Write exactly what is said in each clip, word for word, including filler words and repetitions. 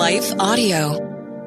Life Audio.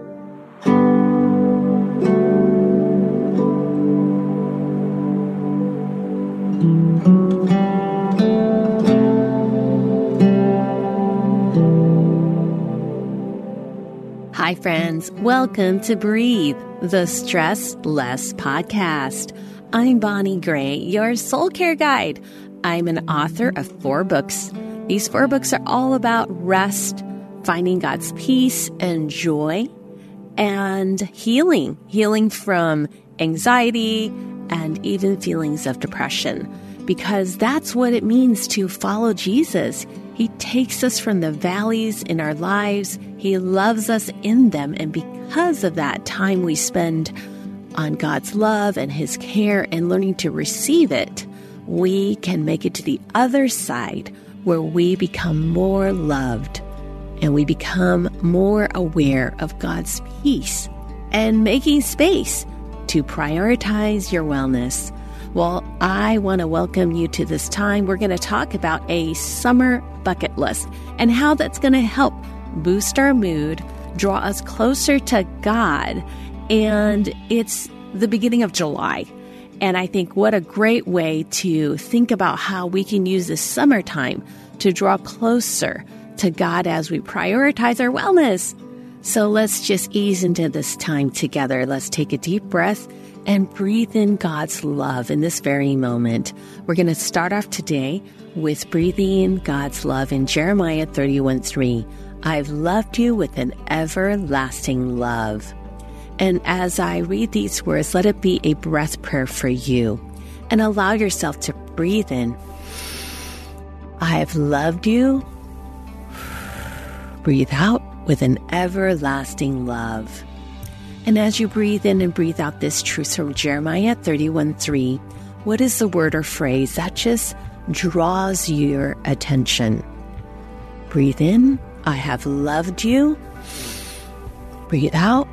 Hi, friends. Welcome to Breathe, the Stress Less podcast. I'm Bonnie Gray, your soul care guide. I'm an author of four books. These four books are all about rest, finding God's peace and joy, and healing, healing from anxiety and even feelings of depression, because that's what it means to follow Jesus. He takes us from the valleys in our lives. He loves us in them. And because of that time we spend on God's love and His care and learning to receive it, we can make it to the other side where we become more loved and we become more aware of God's peace and making space to prioritize your wellness. Well, I want to welcome you to this time. We're going to talk about a summer bucket list and how that's going to help boost our mood, draw us closer to God. And it's the beginning of July. And I think what a great way to think about how we can use this summertime to draw closer to God as we prioritize our wellness. So let's just ease into this time together. Let's take a deep breath and breathe in God's love in this very moment. We're going to start off today with breathing in God's love in Jeremiah thirty-one three. I've loved you with an everlasting love. And as I read these words, let it be a breath prayer for you. And allow yourself to breathe in. I have loved you. Breathe out with an everlasting love. And as you breathe in and breathe out this truth from Jeremiah thirty-one three, what is the word or phrase that just draws your attention? Breathe in, I have loved you. Breathe out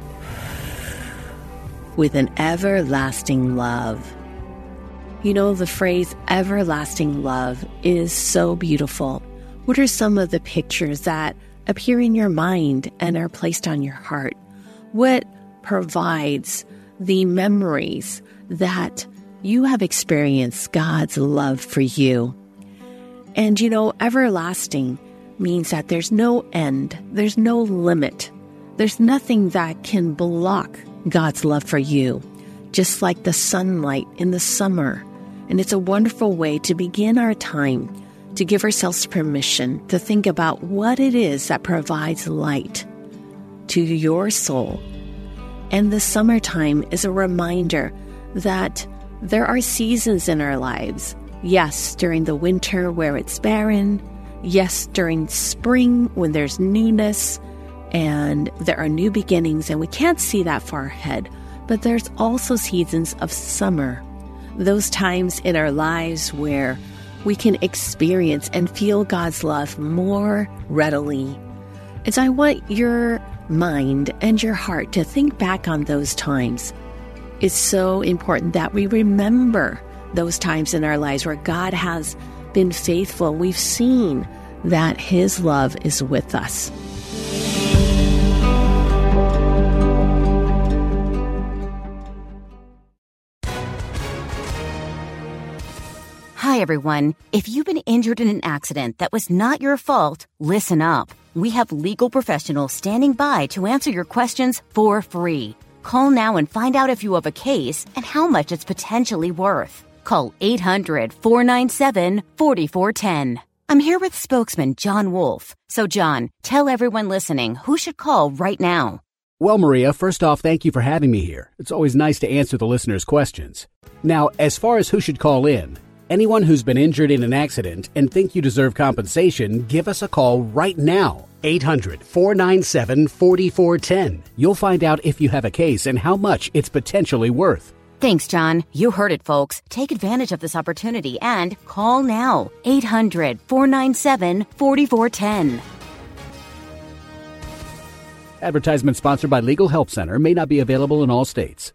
with an everlasting love. You know, the phrase everlasting love is so beautiful. What are some of the pictures that appear in your mind and are placed on your heart? What provides the memories that you have experienced God's love for you? And you know, everlasting means that there's no end, there's no limit, there's nothing that can block God's love for you, just like the sunlight in the summer. And it's a wonderful way to begin our time, to give ourselves permission to think about what it is that provides light to your soul. And the summertime is a reminder that there are seasons in our lives. Yes, during the winter where it's barren. Yes, during spring when there's newness and there are new beginnings and we can't see that far ahead. But there's also seasons of summer, those times in our lives where we can experience and feel God's love more readily. And so I want your mind and your heart to think back on those times. It's so important that we remember those times in our lives where God has been faithful. We've seen that His love is with us. Hi, everyone. If you've been injured in an accident that was not your fault, listen up. We have legal professionals standing by to answer your questions for free. Call now and find out if you have a case and how much it's potentially worth. Call eight hundred, four nine seven, four four one zero. I'm here with spokesman John Wolf. So, John, tell everyone listening who should call right now. Well, Maria, first off, thank you for having me here. It's always nice to answer the listeners' questions. Now, as far as who should call in, anyone who's been injured in an accident and think you deserve compensation, give us a call right now. eight hundred, four nine seven, four four one zero. You'll find out if you have a case and how much it's potentially worth. Thanks, John. You heard it, folks. Take advantage of this opportunity and call now. eight hundred, four nine seven, four four one zero. Advertisement sponsored by Legal Help Center. May not be available in all states.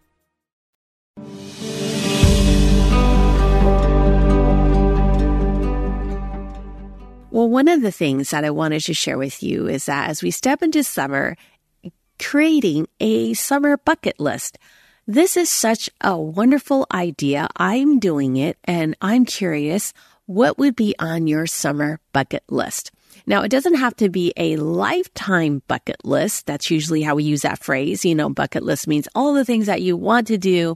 Well, one of the things that I wanted to share with you is that as we step into summer, creating a summer bucket list. This is such a wonderful idea. I'm doing it, and I'm curious, what would be on your summer bucket list? Now, it doesn't have to be a lifetime bucket list. That's usually how we use that phrase. You know, bucket list means all the things that you want to do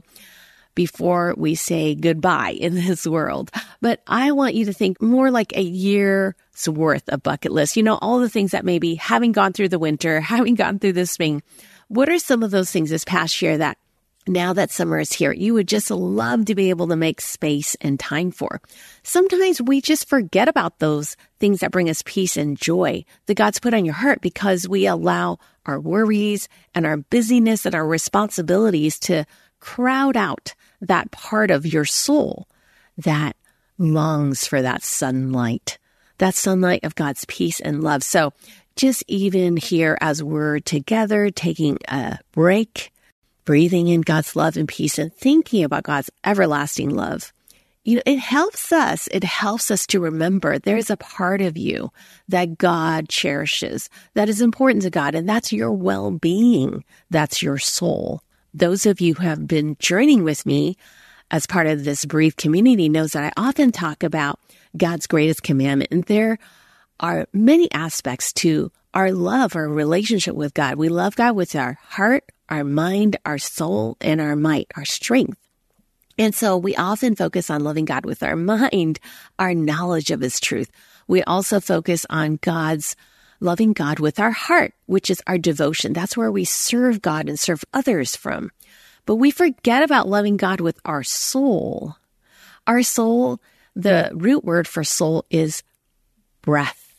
before we say goodbye in this world. But I want you to think more like a year's worth of bucket list. You know, all the things that maybe having gone through the winter, having gone through the spring. What are some of those things this past year that now that summer is here, you would just love to be able to make space and time for? Sometimes we just forget about those things that bring us peace and joy that God's put on your heart because we allow our worries and our busyness and our responsibilities to crowd out that part of your soul that longs for that sunlight, that sunlight of God's peace and love. So just even here as we're together, taking a break, breathing in God's love and peace and thinking about God's everlasting love, you know, it helps us. It helps us to remember there's a part of you that God cherishes, that is important to God, and that's your well-being. That's your soul. Those of you who have been journeying with me as part of this Breathe community knows that I often talk about God's greatest commandment. And there are many aspects to our love, our relationship with God. We love God with our heart, our mind, our soul, and our might, our strength. And so we often focus on loving God with our mind, our knowledge of His truth. We also focus on God's loving God with our heart, which is our devotion. That's where we serve God and serve others from. But we forget about loving God with our soul. Our soul, the root word for soul is breath.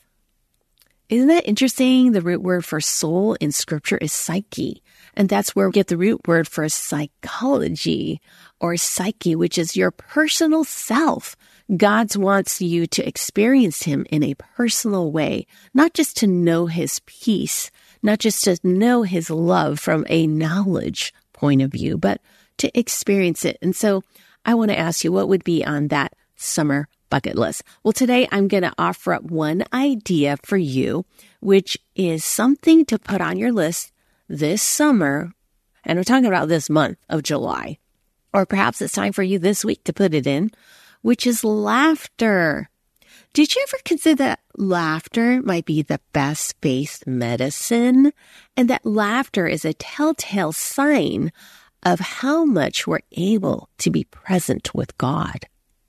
Isn't that interesting? The root word for soul in Scripture is psyche. And that's where we get the root word for psychology or psyche, which is your personal self. God wants you to experience Him in a personal way, not just to know His peace, not just to know His love from a knowledge point of view, but to experience it. And so I want to ask you, what would be on that summer bucket list? Well, today I'm going to offer up one idea for you, which is something to put on your list this summer. And we're talking about this month of July, or perhaps it's time for you this week to put it in, which is laughter. Did you ever consider that laughter might be the best faith medicine, and that laughter is a telltale sign of how much we're able to be present with God?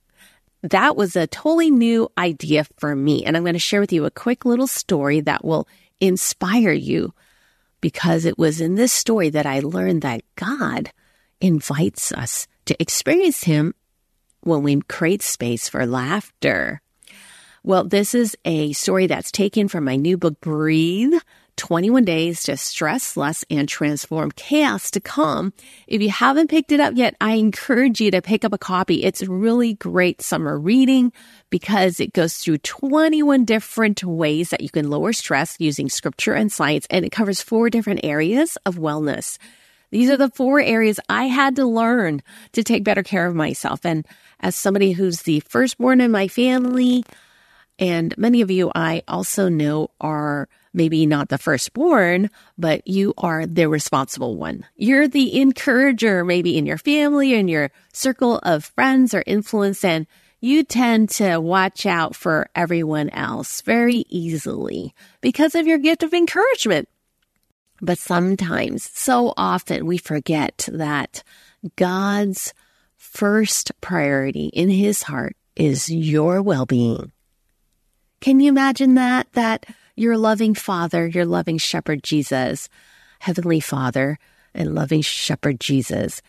That was a totally new idea for me, and I'm going to share with you a quick little story that will inspire you, because it was in this story that I learned that God invites us to experience Him when we create space for laughter. Well, this is a story that's taken from my new book, Breathe, twenty-one Days to Stress Less and Transform Chaos to Calm. If you haven't picked it up yet, I encourage you to pick up a copy. It's really great summer reading because it goes through twenty-one different ways that you can lower stress using scripture and science, and it covers four different areas of wellness. These are the four areas I had to learn to take better care of myself. And as somebody who's the firstborn in my family, and many of you I also know are maybe not the firstborn, but you are the responsible one. You're the encourager, maybe in your family, in your circle of friends or influence, and you tend to watch out for everyone else very easily because of your gift of encouragement. But sometimes, so often, we forget that God's first priority in His heart is your well-being. Can you imagine that? That your loving Father, your loving Shepherd Jesus, Heavenly Father and loving Shepherd Jesus,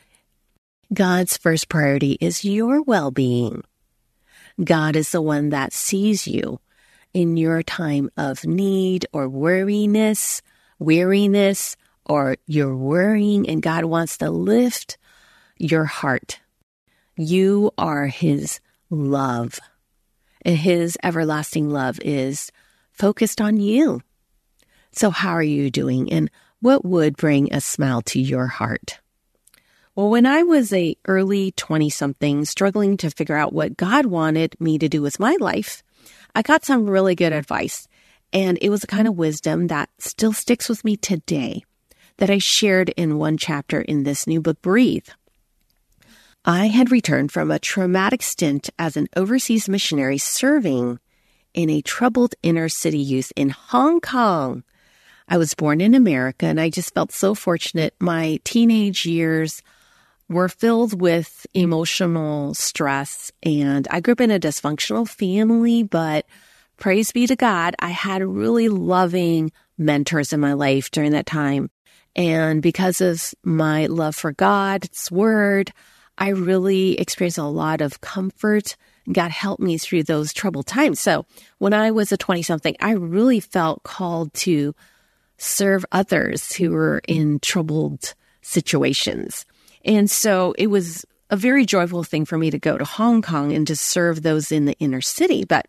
God's first priority is your well-being. God is the one that sees you in your time of need or worriness, weariness, or you're worrying, and God wants to lift your heart. You are His love. And His everlasting love is focused on you. So how are you doing? And what would bring a smile to your heart? Well, when I was a early twenty-something struggling to figure out what God wanted me to do with my life, I got some really good advice, and it was the kind of wisdom that still sticks with me today that I shared in one chapter in this new book, Breathe. I had returned from a traumatic stint as an overseas missionary serving in a troubled inner city youth in Hong Kong. I was born in America, and I just felt so fortunate. My teenage years were filled with emotional stress, and I grew up in a dysfunctional family, but praise be to God, I had really loving mentors in my life during that time. And because of my love for God's word, I really experienced a lot of comfort. God helped me through those troubled times. So when I was a twenty-something, I really felt called to serve others who were in troubled situations. And so it was a very joyful thing for me to go to Hong Kong and to serve those in the inner city. But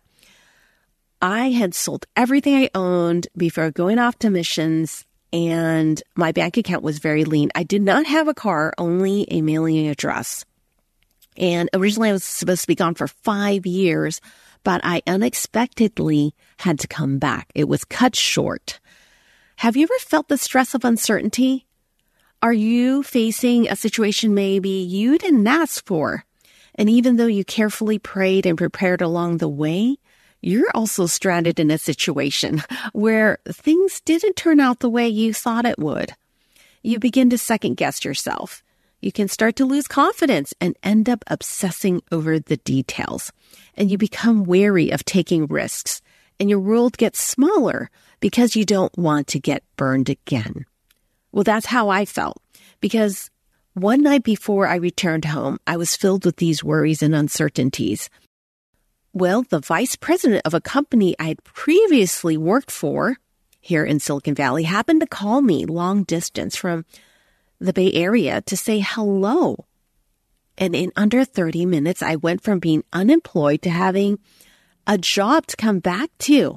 I had sold everything I owned before going off to missions, and my bank account was very lean. I did not have a car, only a mailing address. And originally I was supposed to be gone for five years, but I unexpectedly had to come back. It was cut short. Have you ever felt the stress of uncertainty? Are you facing a situation maybe you didn't ask for? And even though you carefully prayed and prepared along the way, you're also stranded in a situation where things didn't turn out the way you thought it would. You begin to second guess yourself. You can start to lose confidence and end up obsessing over the details. And you become wary of taking risks. And your world gets smaller because you don't want to get burned again. Well, that's how I felt. Because one night before I returned home, I was filled with these worries and uncertainties. Well, the vice president of a company I had previously worked for here in Silicon Valley happened to call me long distance from the Bay Area to say hello. And in under thirty minutes, I went from being unemployed to having a job to come back to.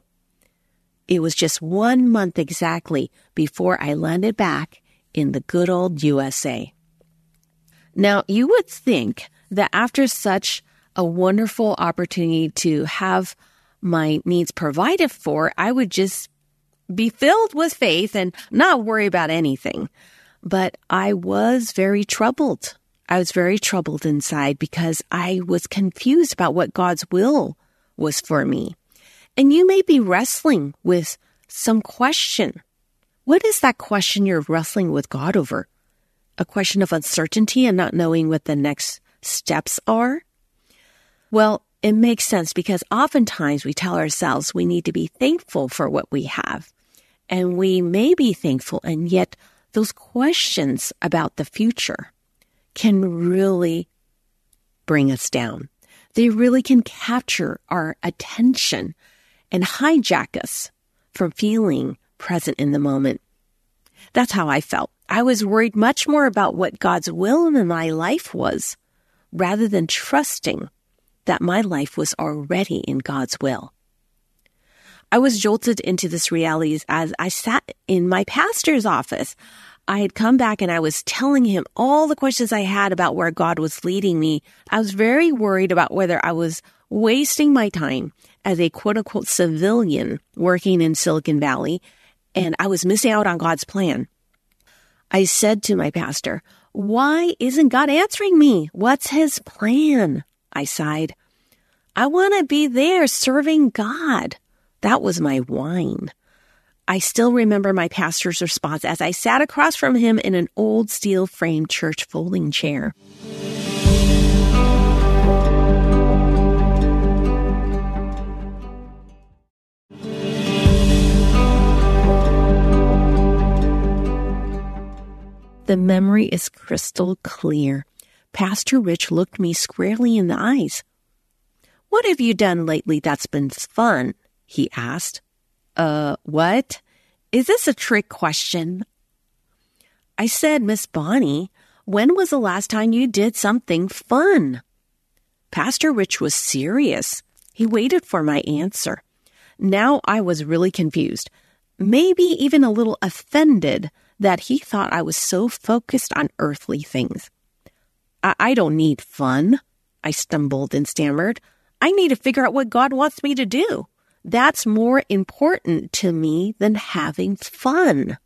It was just one month exactly before I landed back in the good old U S A. Now, you would think that after such a wonderful opportunity to have my needs provided for, I would just be filled with faith and not worry about anything. But I was very troubled. I was very troubled inside because I was confused about what God's will was for me. And you may be wrestling with some question. What is that question you're wrestling with God over? A question of uncertainty and not knowing what the next steps are? Well, it makes sense because oftentimes we tell ourselves we need to be thankful for what we have. And we may be thankful, and yet those questions about the future can really bring us down. They really can capture our attention and hijack us from feeling present in the moment. That's how I felt. I was worried much more about what God's will in my life was, rather than trusting that my life was already in God's will. I was jolted into this reality as I sat in my pastor's office. I had come back and I was telling him all the questions I had about where God was leading me. I was very worried about whether I was wasting my time as a quote-unquote civilian working in Silicon Valley, and I was missing out on God's plan. I said to my pastor, "Why isn't God answering me? What's his plan?" I sighed. I want to be there serving God. That was my whine. I still remember my pastor's response as I sat across from him in an old steel-framed church folding chair. The memory is crystal clear. Pastor Rich looked me squarely in the eyes. "What have you done lately that's been fun?" he asked. Uh, what? Is this a trick question? I said, "Miss Bonnie, when was the last time you did something fun?" Pastor Rich was serious. He waited for my answer. Now I was really confused, maybe even a little offended that he thought I was so focused on earthly things. I, I don't need fun, I stumbled and stammered. I need to figure out what God wants me to do. That's more important to me than having fun.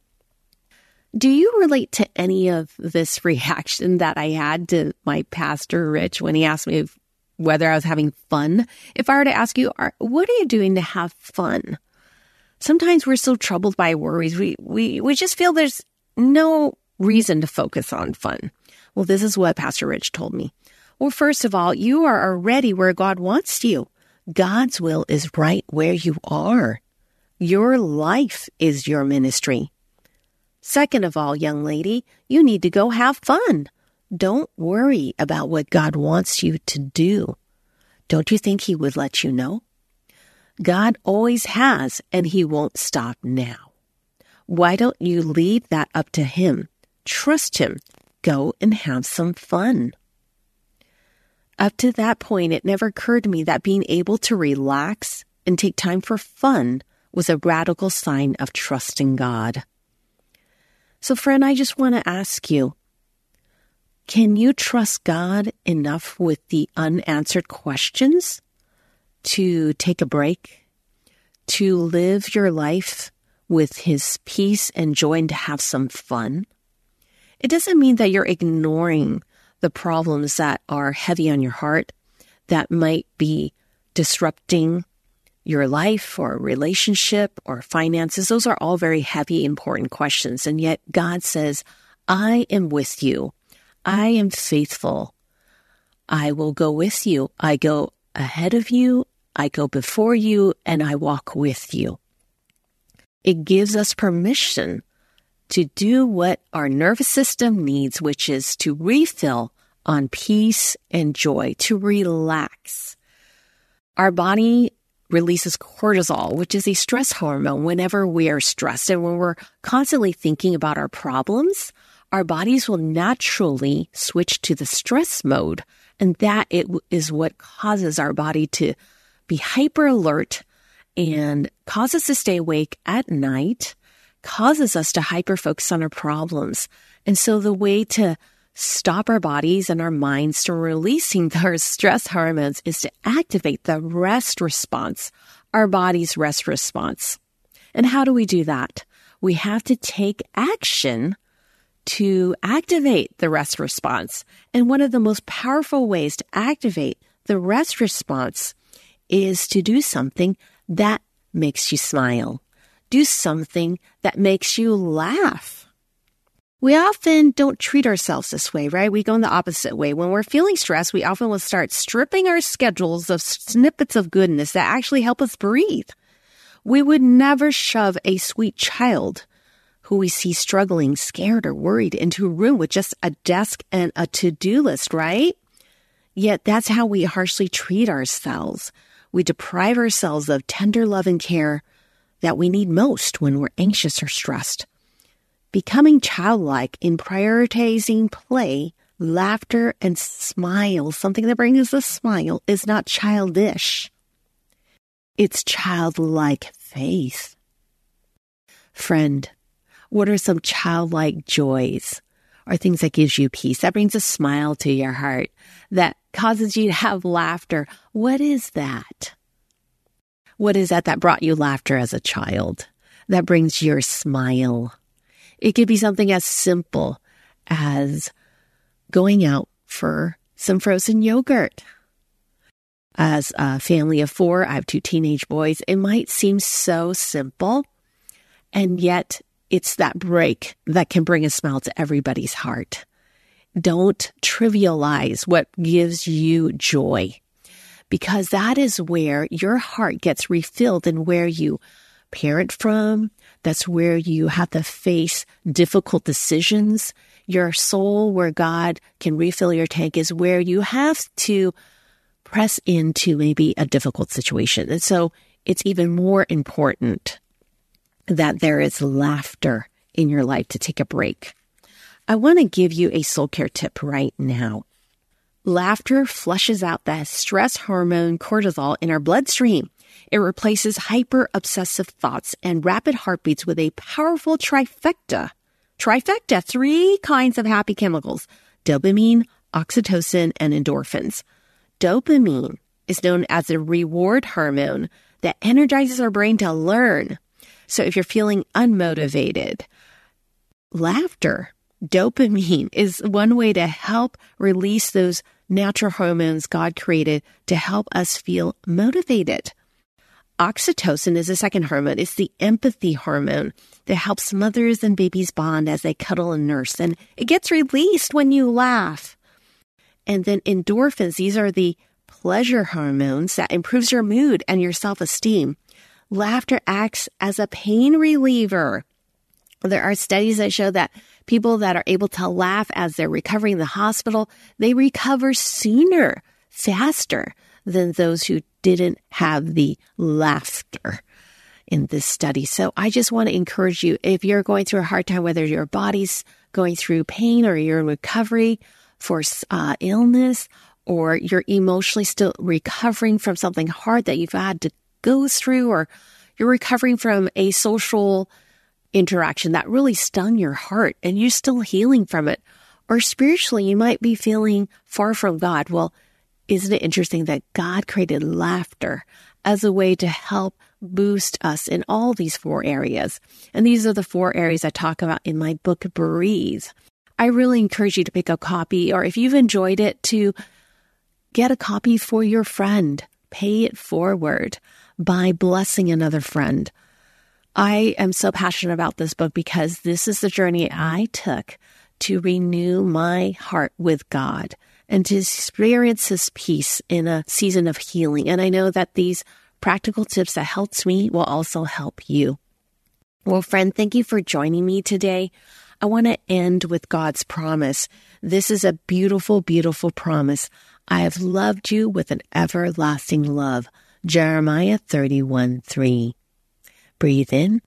Do you relate to any of this reaction that I had to my pastor, Rich, when he asked me if, whether I was having fun? If I were to ask you, what are you doing to have fun? Sometimes we're so troubled by worries. We, we, we just feel there's no reason to focus on fun. Well, this is what Pastor Rich told me. Well, first of all, you are already where God wants you. God's will is right where you are. Your life is your ministry. Second of all, young lady, you need to go have fun. Don't worry about what God wants you to do. Don't you think he would let you know? God always has, and he won't stop now. Why don't you leave that up to him? Trust him. Go and have some fun. Up to that point, it never occurred to me that being able to relax and take time for fun was a radical sign of trusting God. So, friend, I just want to ask you, can you trust God enough with the unanswered questions to take a break, to live your life with his peace and joy and to have some fun? It doesn't mean that you're ignoring the problems that are heavy on your heart, that might be disrupting your life or relationship or finances. Those are all very heavy, important questions. And yet God says, I am with you. I am faithful. I will go with you. I go ahead of you. I go before you, and I walk with you. It gives us permission to do what our nervous system needs, which is to refill on peace and joy, to relax. Our body releases cortisol, which is a stress hormone whenever we are stressed. And when we're constantly thinking about our problems, our bodies will naturally switch to the stress mode. And that it is what causes our body to be hyper alert and causes us to stay awake at night, causes us to hyper focus on our problems. And so the way to stop our bodies and our minds from releasing those stress hormones is to activate the rest response, our body's rest response. And how do we do that? We have to take action to activate the rest response. And one of the most powerful ways to activate the rest response is to do something that makes you smile. Do something that makes you laugh. We often don't treat ourselves this way, right? We go in the opposite way. When we're feeling stressed, we often will start stripping our schedules of snippets of goodness that actually help us breathe. We would never shove a sweet child who we see struggling, scared, or worried into a room with just a desk and a to-do list, right? Yet that's how we harshly treat ourselves. We deprive ourselves of tender love and care that we need most when we're anxious or stressed. Becoming childlike in prioritizing play, laughter, and smile, something that brings us a smile, is not childish. It's childlike faith. Friend, what are some childlike joys or things that gives you peace, that brings a smile to your heart, that causes you to have laughter? What is that? What is that that brought you laughter as a child, that brings your smile? It could be something as simple as going out for some frozen yogurt. As a family of four, I have two teenage boys. It might seem so simple, and yet it's that break that can bring a smile to everybody's heart. Don't trivialize what gives you joy, because that is where your heart gets refilled and where you parent from. That's where you have to face difficult decisions. Your soul, where God can refill your tank, is where you have to press into maybe a difficult situation. And so it's even more important that there is laughter in your life to take a break. I want to give you a soul care tip right now. Laughter flushes out the stress hormone cortisol in our bloodstream. It replaces hyper-obsessive thoughts and rapid heartbeats with a powerful trifecta. Trifecta, three kinds of happy chemicals: dopamine, oxytocin, and endorphins. Dopamine is known as the reward hormone that energizes our brain to learn. So if you're feeling unmotivated, laughter, dopamine is one way to help release those natural hormones God created to help us feel motivated. Oxytocin is a second hormone. It's the empathy hormone that helps mothers and babies bond as they cuddle and nurse. And it gets released when you laugh. And then endorphins, these are the pleasure hormones that improves your mood and your self-esteem. Laughter acts as a pain reliever. There are studies that show that people that are able to laugh as they're recovering in the hospital, they recover sooner, faster than those who didn't have the laughter in this study. So I just want to encourage you, if you're going through a hard time, whether your body's going through pain or you're in recovery for uh, illness, or you're emotionally still recovering from something hard that you've had to go through, or you're recovering from a social interaction that really stung your heart and you're still healing from it, or spiritually you might be feeling far from God. Well, isn't it interesting that God created laughter as a way to help boost us in all these four areas? And these are the four areas I talk about in my book, Breathe. I really encourage you to pick a copy, or if you've enjoyed it, to get a copy for your friend. Pay it forward by blessing another friend. I am so passionate about this book because this is the journey I took to renew my heart with God and to experience His peace in a season of healing. And I know that these practical tips that helped me will also help you. Well, friend, thank you for joining me today. I want to end with God's promise. This is a beautiful, beautiful promise. I have loved you with an everlasting love. Jeremiah thirty-one three. Breathe in.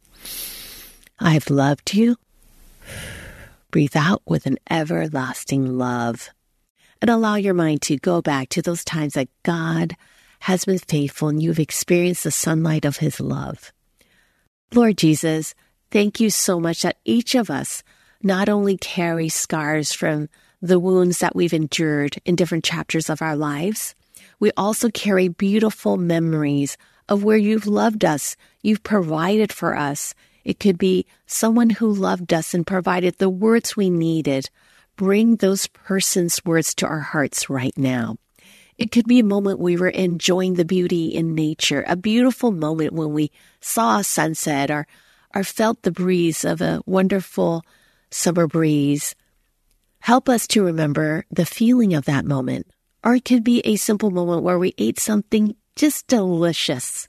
I have loved you. Breathe out with an everlasting love. And allow your mind to go back to those times that God has been faithful and you've experienced the sunlight of His love. Lord Jesus, thank you so much that each of us not only carry scars from the wounds that we've endured in different chapters of our lives, we also carry beautiful memories of where you've loved us, you've provided for us. It could be someone who loved us and provided the words we needed. Bring those person's words to our hearts right now. It could be a moment we were enjoying the beauty in nature, a beautiful moment when we saw a sunset or, or felt the breeze of a wonderful summer breeze. Help us to remember the feeling of that moment. Or it could be a simple moment where we ate something just delicious.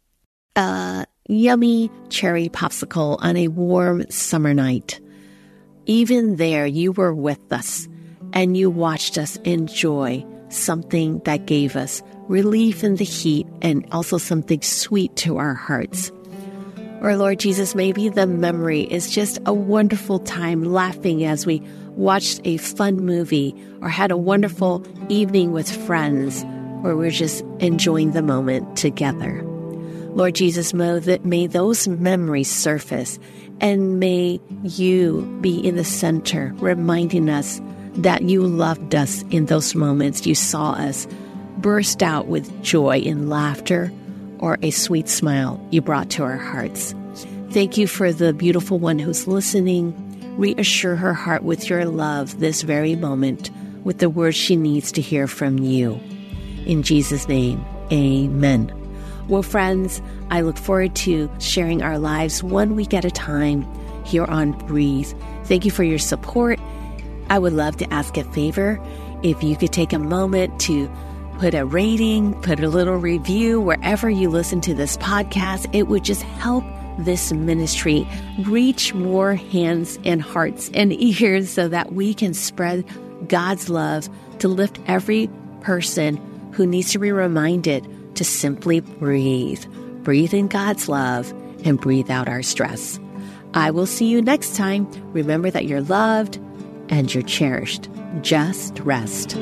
A yummy cherry popsicle on a warm summer night. Even there, you were with us and you watched us enjoy something that gave us relief in the heat and also something sweet to our hearts. Or Lord Jesus, maybe the memory is just a wonderful time laughing as we watched a fun movie or had a wonderful evening with friends where we're just enjoying the moment together. Lord Jesus, may those memories surface and may you be in the center, reminding us that you loved us in those moments. You saw us burst out with joy in laughter or a sweet smile you brought to our hearts. Thank you for the beautiful one who's listening. Reassure her heart with your love this very moment with the words she needs to hear from you. In Jesus' name, amen. Well, friends, I look forward to sharing our lives one week at a time here on Breathe. Thank you for your support. I would love to ask a favor. If you could take a moment to put a rating, put a little review wherever you listen to this podcast, it would just help this ministry reach more hands and hearts and ears so that we can spread God's love to lift every person who needs to be reminded to simply breathe. Breathe in God's love and breathe out our stress. I will see you next time. Remember that you're loved and you're cherished. Just rest.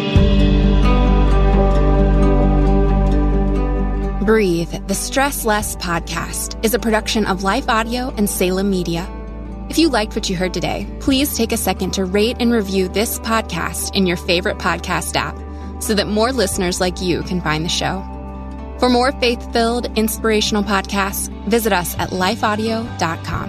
Breathe, the Stress Less podcast, is a production of Life Audio and Salem Media. If you liked what you heard today, please take a second to rate and review this podcast in your favorite podcast app so that more listeners like you can find the show. For more faith-filled, inspirational podcasts, visit us at life audio dot com.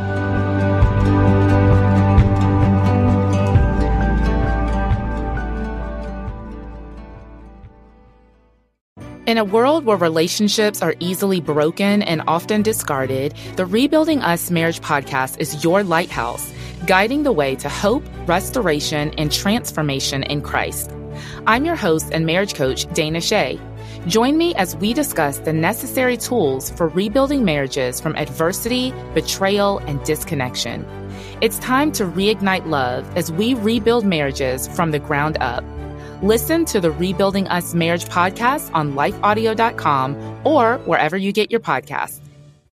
In a world where relationships are easily broken and often discarded, the Rebuilding Us Marriage podcast is your lighthouse, guiding the way to hope, restoration, and transformation in Christ. I'm your host and marriage coach, Dana Shea. Join me as we discuss the necessary tools for rebuilding marriages from adversity, betrayal, and disconnection. It's time to reignite love as we rebuild marriages from the ground up. Listen to the Rebuilding Us Marriage podcast on life audio dot com or wherever you get your podcasts.